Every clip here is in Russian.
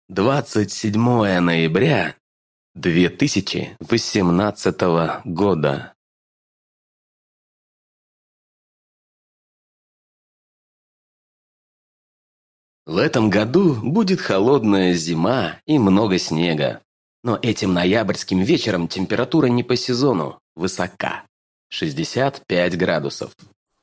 27 ноября 2018 года. В этом году будет холодная зима и много снега. Но этим ноябрьским вечером температура не по сезону, высока. 65 градусов.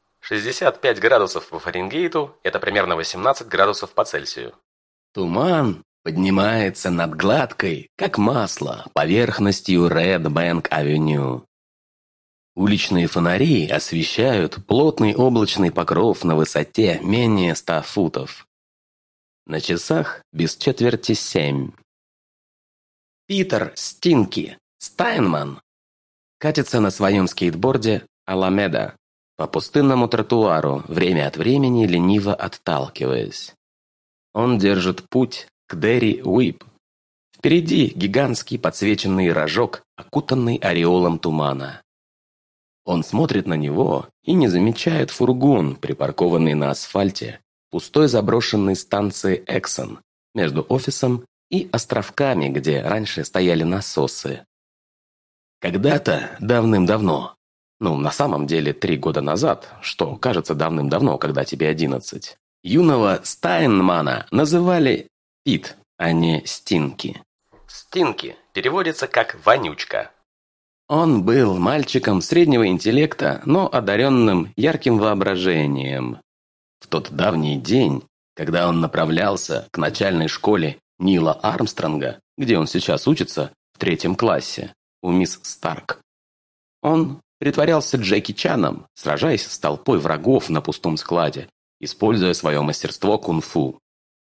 65 градусов по Фаренгейту – это примерно 18 градусов по Цельсию. Туман поднимается над гладкой, как масло, поверхностью Red Bank Avenue. Уличные фонари освещают плотный облачный покров на высоте менее 100 футов. На часах без четверти 7. Питер Стинки Стайнман катится на своем скейтборде Аламеда по пустынному тротуару, время от времени лениво отталкиваясь. Он держит путь к Дерри Уип. Впереди гигантский подсвеченный рожок, окутанный ореолом тумана. Он смотрит на него и не замечает фургон, припаркованный на асфальте, пустой заброшенной станции Эксон, между офисом и островками, где раньше стояли насосы. Когда-то, давным-давно, на самом деле 3 года назад, что кажется давным-давно, когда тебе 11, юного Стайнмана называли Пит, а не Стинки. Стинки переводится как «вонючка». Он был мальчиком среднего интеллекта, но одаренным ярким воображением. В тот давний день, когда он направлялся к начальной школе Нила Армстронга, где он сейчас учится в 3 классе, у мисс Старк, он притворялся Джеки Чаном, сражаясь с толпой врагов на пустом складе, используя свое мастерство кунг-фу.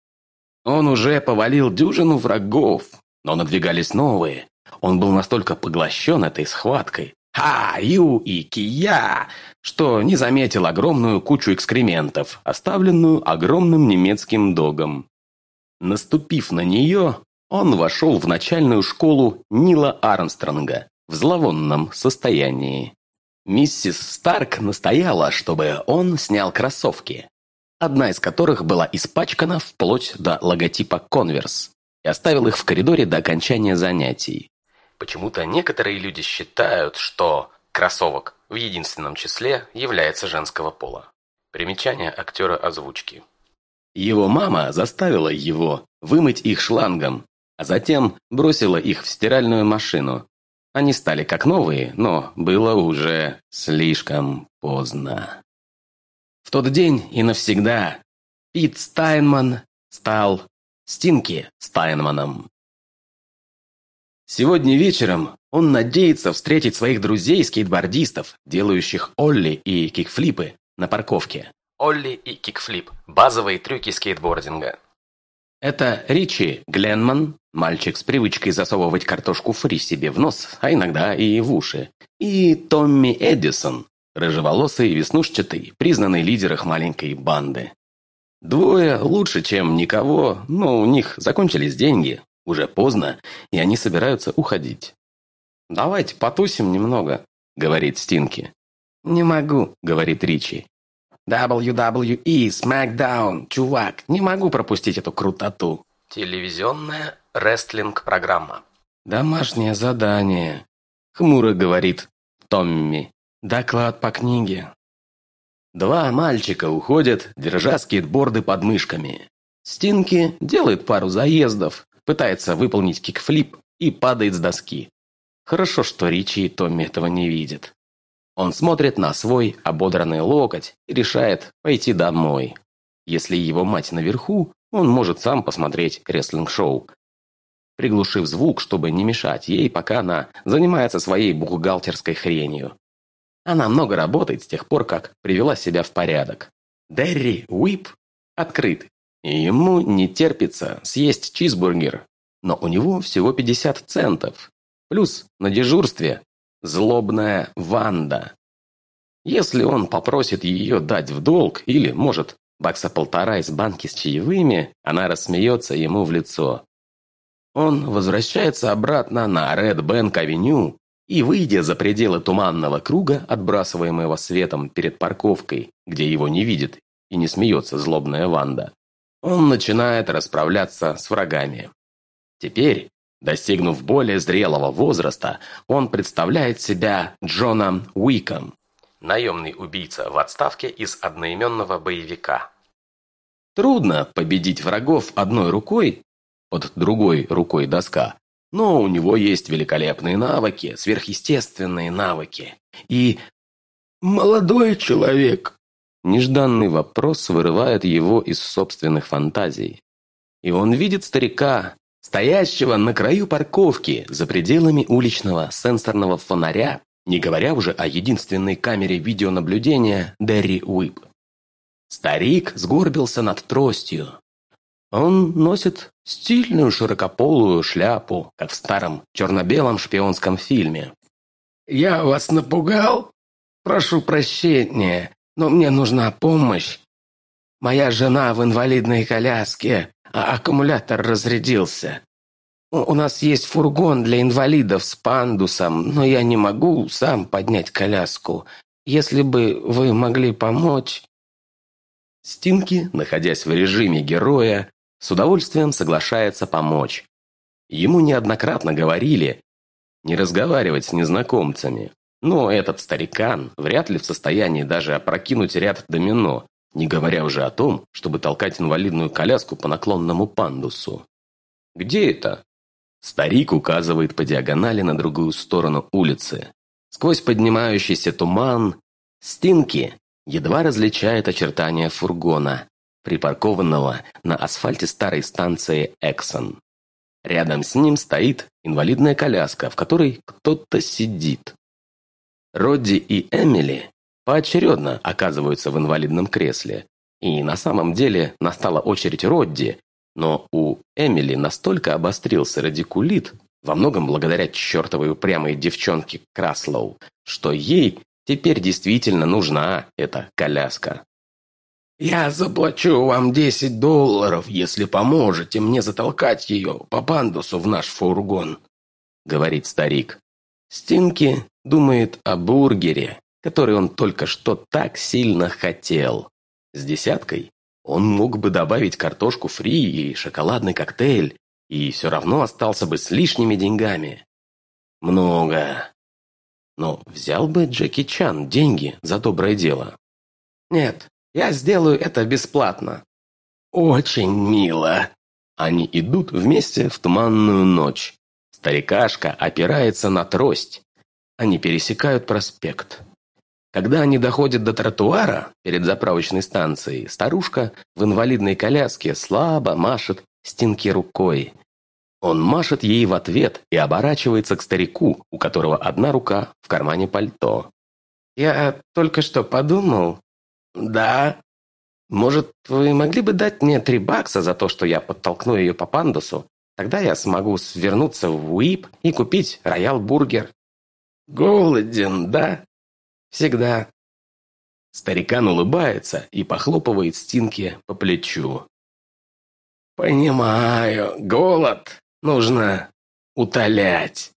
Он уже повалил дюжину врагов, но надвигались новые. Он был настолько поглощен этой схваткой, ха-ю и кия, что не заметил огромную кучу экскрементов, оставленную огромным немецким догом. Наступив на нее, он вошел в начальную школу Нила Армстронга в зловонном состоянии. Миссис Старк настояла, чтобы он снял кроссовки, одна из которых была испачкана вплоть до логотипа «Конверс», и оставил их в коридоре до окончания занятий. Почему-то некоторые люди считают, что кроссовок в единственном числе является женского пола. Примечание актера озвучки. Его мама заставила его вымыть их шлангом, а затем бросила их в стиральную машину. Они стали как новые, но было уже слишком поздно. В тот день и навсегда Пит Стайнман стал Стинки Стайнманом. Сегодня вечером он надеется встретить своих друзей-скейтбордистов, делающих олли и кикфлипы на парковке. Олли и кикфлип – базовые трюки скейтбординга. Это Ричи Гленман, мальчик с привычкой засовывать картошку фри себе в нос, а иногда и в уши, и Томми Эдисон, рыжеволосый, веснушчатый, признанный лидер их маленькой банды. Двое лучше, чем никого, но у них закончились деньги, уже поздно, и они собираются уходить. «Давайте потусим немного», — говорит Стинки. «Не могу», — говорит Ричи. WWE, SmackDown, чувак, не могу пропустить эту крутоту. Телевизионная рестлинг-программа. Домашнее задание, хмуро говорит Томми. Доклад по книге. 2 мальчика уходят, держа скейтборды под мышками. Стинки делает пару заездов, пытается выполнить кикфлип и падает с доски. Хорошо, что Ричи и Томми этого не видят. Он смотрит на свой ободранный локоть и решает пойти домой. Если его мать наверху, он может сам посмотреть рестлинг-шоу, приглушив звук, чтобы не мешать ей, пока она занимается своей бухгалтерской хренью. Она много работает с тех пор, как привела себя в порядок. Дерри Уип открыт, и ему не терпится съесть чизбургер, но у него всего 50 центов. Плюс на дежурстве злобная Ванда. Если он попросит ее дать в долг или, может, $1.50 из банки с чаевыми, она рассмеется ему в лицо. Он возвращается обратно на Red Bank Avenue и, выйдя за пределы туманного круга, отбрасываемого светом перед парковкой, где его не видит и не смеется злобная Ванда, он начинает расправляться с врагами. Теперь, достигнув более зрелого возраста, он представляет себя Джоном Уиком. Наемный убийца в отставке из одноименного боевика. Трудно победить врагов одной рукой, под другой рукой доска, но у него есть великолепные навыки, сверхъестественные навыки. И молодой человек. Нежданный вопрос вырывает его из собственных фантазий. И он видит старика, стоящего на краю парковки за пределами уличного сенсорного фонаря, не говоря уже о единственной камере видеонаблюдения Дерри Уип. Старик сгорбился над тростью. Он носит стильную широкополую шляпу, как в старом черно-белом шпионском фильме. «Я вас напугал? Прошу прощения, но мне нужна помощь. Моя жена в инвалидной коляске, а аккумулятор разрядился. У нас есть фургон для инвалидов с пандусом, но я не могу сам поднять коляску. Если бы вы могли помочь...» Стинки, находясь в режиме героя, с удовольствием соглашается помочь. Ему неоднократно говорили не разговаривать с незнакомцами, но этот старикан вряд ли в состоянии даже опрокинуть ряд домино, не говоря уже о том, чтобы толкать инвалидную коляску по наклонному пандусу. «Где это?» Старик указывает по диагонали на другую сторону улицы. Сквозь поднимающийся туман Стинки едва различает очертания фургона, припаркованного на асфальте старой станции Эксон. Рядом с ним стоит инвалидная коляска, в которой кто-то сидит. Родди и Эмили поочередно оказываются в инвалидном кресле. И на самом деле настала очередь Родди, но у Эмили настолько обострился радикулит, во многом благодаря чертовой упрямой девчонке Краслоу, что ей теперь действительно нужна эта коляска. «Я заплачу вам $10, если поможете мне затолкать ее по пандусу в наш фургон», — говорит старик. Стинки думает о бургере, который он только что так сильно хотел. С десяткой он мог бы добавить картошку фри и шоколадный коктейль, и все равно остался бы с лишними деньгами. Много. Но взял бы Джеки Чан деньги за доброе дело? Нет, я сделаю это бесплатно. Очень мило. Они идут вместе в туманную ночь. Старикашка опирается на трость. Они пересекают проспект. Когда они доходят до тротуара перед заправочной станцией, старушка в инвалидной коляске слабо машет Стинки рукой. Он машет ей в ответ и оборачивается к старику, у которого одна рука в кармане пальто. «Я только что подумал...» «Да?» «Может, вы могли бы дать мне $3 за то, что я подтолкну ее по пандусу? Тогда я смогу свернуться в Уип и купить роял-бургер». «Голоден, да?» «Всегда». Старикан улыбается и похлопывает Стинки по плечу. «Понимаю, голод нужно утолять».